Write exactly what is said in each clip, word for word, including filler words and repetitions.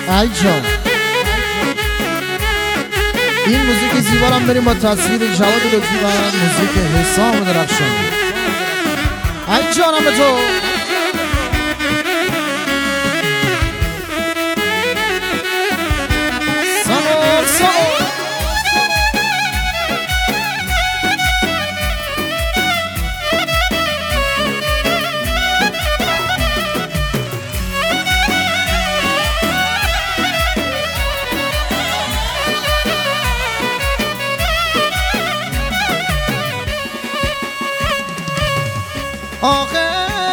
ای جان این موزیک زیبا رو بریم با تصویر جواد لطفی و موزیک حسام درخشان. ای جانم به تو سلام سلام آخه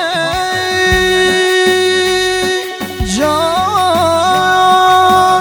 جان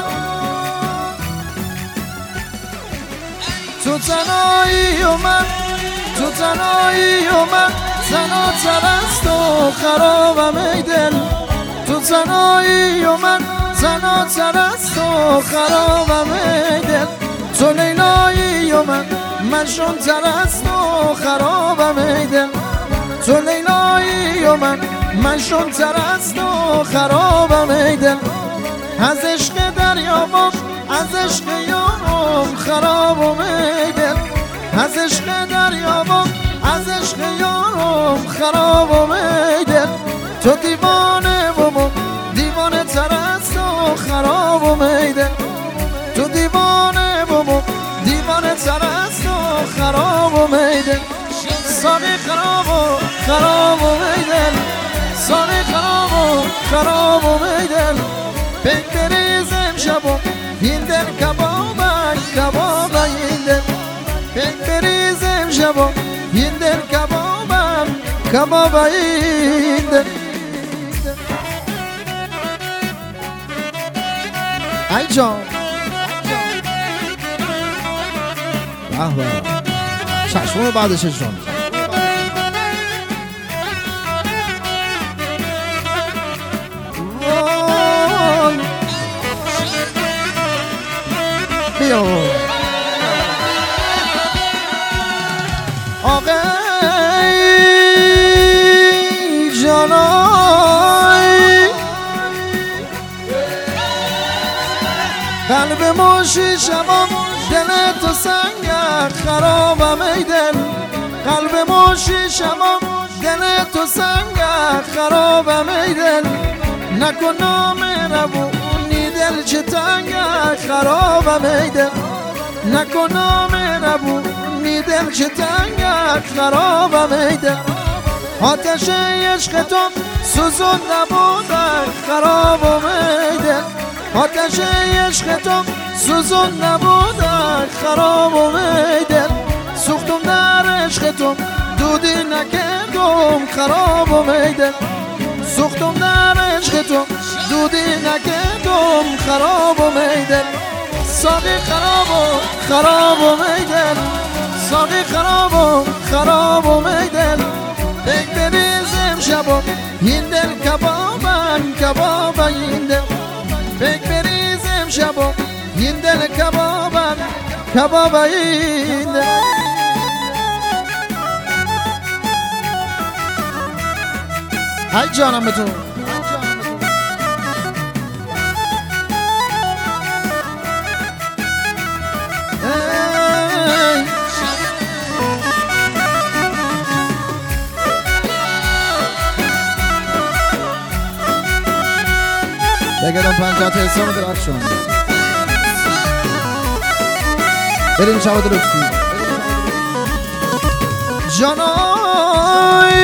تو تنهایی و من تو تنهایی و من تنها تر است و خرابم ای دل تو تنهایی و من تنها تر است و خرابم ای دل تو لیلایی و من مجنون تر است و خرابم ای دل تو لیلایی و من مجنون تر است و خرابم ای دل از عشق دریابم از عشق یارم خرابم ای دل از عشق دریابم از عشق یارم خرابم ای دل تو دیوانه و من دیوانه تر است و خرابم ای دل تو دیوانه و من دیوانه تر است و خرابم ای دل ساقی خراب و خراب و میدل ساقی خراب و خراب و میدل بین بریزم شبم این دل کبابن کباب این دل بین بریزم شبم این دل کبابن کباب این دل ای جان به به چشمون بعدش جان بیا آقای جانای قلب موشی شمام دل تو سنگ خرابم ای دل قلب موشی شمام دل تو سنگ خرابم ای دل نکن نام ربونی دل چه تنگ خرابم ای دل نکن نام ربونی دل چه تنگ خرابم ای دل آتش عشق تو سوزون نبودن خرابم ای دل آتش عشق تو سوزون نبودن خرابم ای دل سوختم در عشق تو دودی نکردم خرابم ای دل سوختم در عشق تو دودی نکردم خرابم ای دل ساقی خراب و خرابم ای دل ساقی خراب و خرابم ای دل بگ بریزم شبم این دل کبابن کباب این دل بگ بریزم شبم این دل کبابن کباب این دل ای جانم به تو بگردم پنجات حسام درخشان بریم جواد لطفی جانای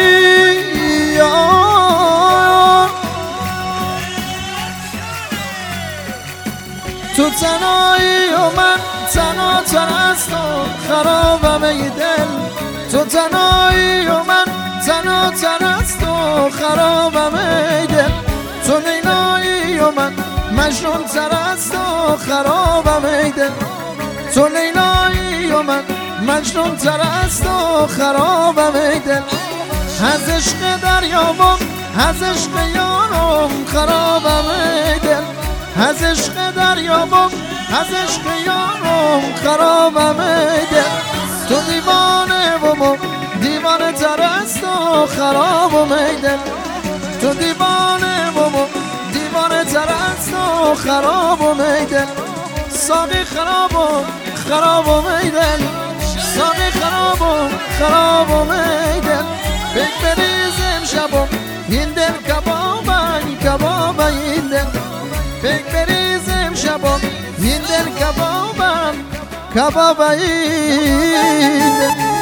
تو تنهایی و من تنها تر است و خرابم ای دل تو تنهایی و من تنها تر است و خرابم ای دل تو لیلایی و من مجنون تر است و خرابم ای دل تو لیلایی و من مجنون تر است و خرابم ای دل از عشق دریابم از عشق یارم خرابم ای دل از عشق دریابم از عشق یارم خرابم ای دل تو دیوانه و من دیوانه تر است و خرابم ای دل تو دیوانه و من دیوانه تر است و خراب و میدن ساقی خراب و خراب و میدن ساقی خراب و خراب و میدن بک بریزم شبم هندن کبابن کباب هندن بک بریزم شبم هندن کبابن کباب هندن